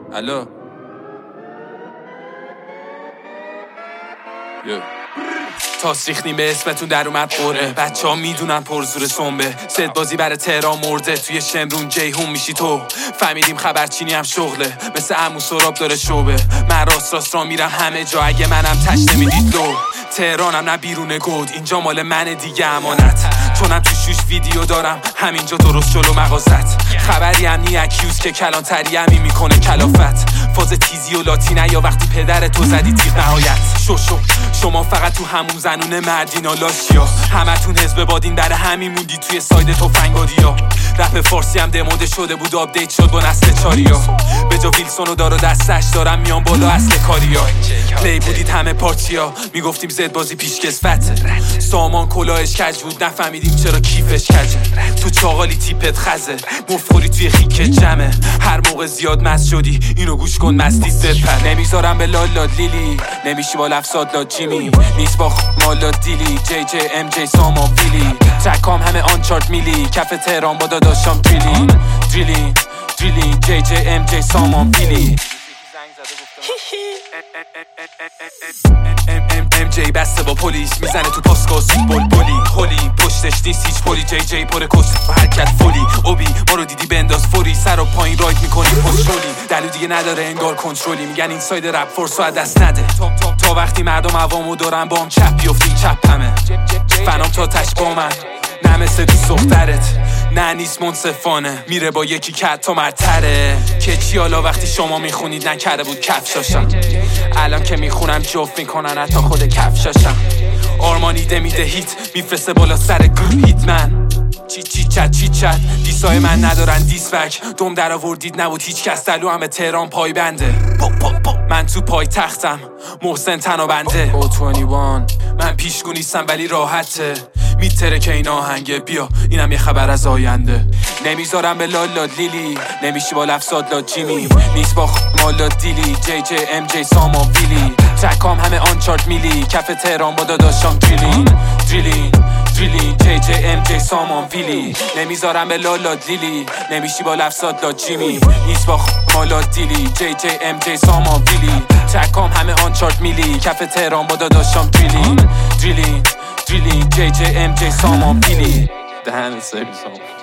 الو تاس ریختیم به اسمتون در اومد قره. بچه ها میدونن پرزور سنبه. ست بازی برای تهران مرده. توی شمرون جیهون میشی تو. فهمیدیم خبرچینی هم شغله. مثل عمو سراب داره شوبه. من راست را میرم همه جا. اگه منم تش نمیدید لو. تهرانم نه بیرون گود. اینجا مال منه دیگه امانت. چونم تو شوش ویدیو دارم. همینجا درست جلو مغازت. خبری هم نی اکیوز که کلانتری همی میکنه کلافت. فاز تیزی و لاتینه یا وقتی پدر تو زدی تیغ نهایت. شما فقط تو همون زنونه مردین و لاشیا. همتون حزب بادین برای همین موندی توی ساید تفنگادیا. رپ فارسی هم دموده شده بود آپدیت شد با نسل چاریا. به جا ویلسون و دار و دستش دارم میان بالا اصل کاریا. پلی بودید همه پارتیا. میگفتیم زد بازی پیشکسوته. سامان کلاهش کج بود نفهمیدیم چرا کیفش کجه. تو چاقالی تیپت خزه. مفخوری توی خیک جمعه. هر موقع زیاد مست شدی اینو گوش کن مستی سپر. نمیذارم به لالاد لیلی. نمیشی با لفظات لاد جیمی. نیست با مالات دیلی. جی جی ام جی سامان فیلی. تکام همه آنچارت میلی. کف تهران با داداشام دریلین جی جی ام جی سامان فیلی. ام جی بسته با پلیس. میزنه تو پاسکاس بلبلی. هولی پشتش نیست هیچ پلی. جی جی پر کس و حرکت فولی. اوبی ما رو دیدی بنداز فوری. سر و پایین رایت میکنی پشتولی. دلو دیگه نداره انگار کنترلی. میگن این ساید رپ فورس رو دست نده. تا وقتی مردم عوامو دارن با هم چپ بیفتین چپ همه. فنام تا تش با من نه مثل دوست دخترت. نه نیست منصفانه. میره با یکی که حتی مرتره. که چی حالا وقتی شما میخونید نکرده بود کفشاشم. الان که میخونم جفت میکنن حتی خود کفشاشم. آرمانیده میده هیت. میفرسته بالا سر گروه هیتمن. چی چت دیسای من ندارن دیسبک. دوم در آوردید نبود هیچ کس. دلو هم به تهران پای بنده. من تو پای تختم محسن تنها بنده. من پیشگو نیستم ولی راحته. میتره که این آهنگه. بیا اینم یه خبر از آینده. نمیذارم به لالاد لیلی. نمیشی با لفظات لاد جیمی. نیست با مالاد دیلی. جی جی ام جی سامان فیلی. تکام همه آنچارت میلی. کف تهران با داداشام دریلین جی جی ام جی سامان فیلی. نمیذارم به لالاد لیلی. نمیشی با لفظات لاد جیمی. نیست با مالاد دیلی. جی جی ام جی سامان فیلی. تکام همه آنچارت میلی. کف تهران با داداشام دریلین جی جی ام جی سامان فیلی. دهن سرویس